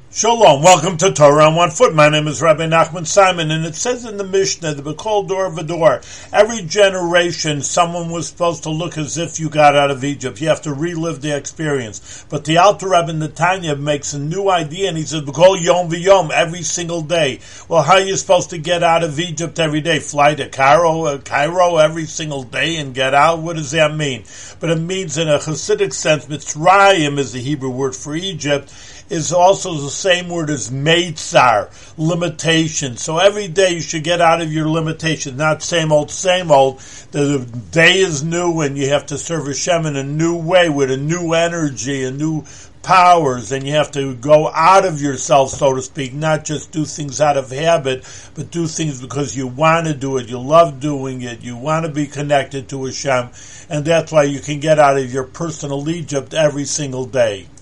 Shalom, welcome to Torah on One Foot. My name is Rabbi Nachman Simon, and it says in the Mishnah, the B'kol Dor V'Dor, every generation someone was supposed to look as if you got out of Egypt. You have to relive the experience. But the Alter Rebbe Netanya makes a new idea, and he says, B'kol Yom V'Yom, every single day. Well, how are you supposed to get out of Egypt every day? Fly to Cairo every single day and get out? What does that mean? But it means in a Hasidic sense, Mitzrayim is the Hebrew word for Egypt, is also the same word as meitzar, limitation. So every day you should get out of your limitations, not same old, same old. The day is new and you have to serve Hashem in a new way with a new energy, a new powers, and you have to go out of yourself, so to speak, not just do things out of habit, but do things because you want to do it, you love doing it, you want to be connected to Hashem, and that's why you can get out of your personal Egypt every single day.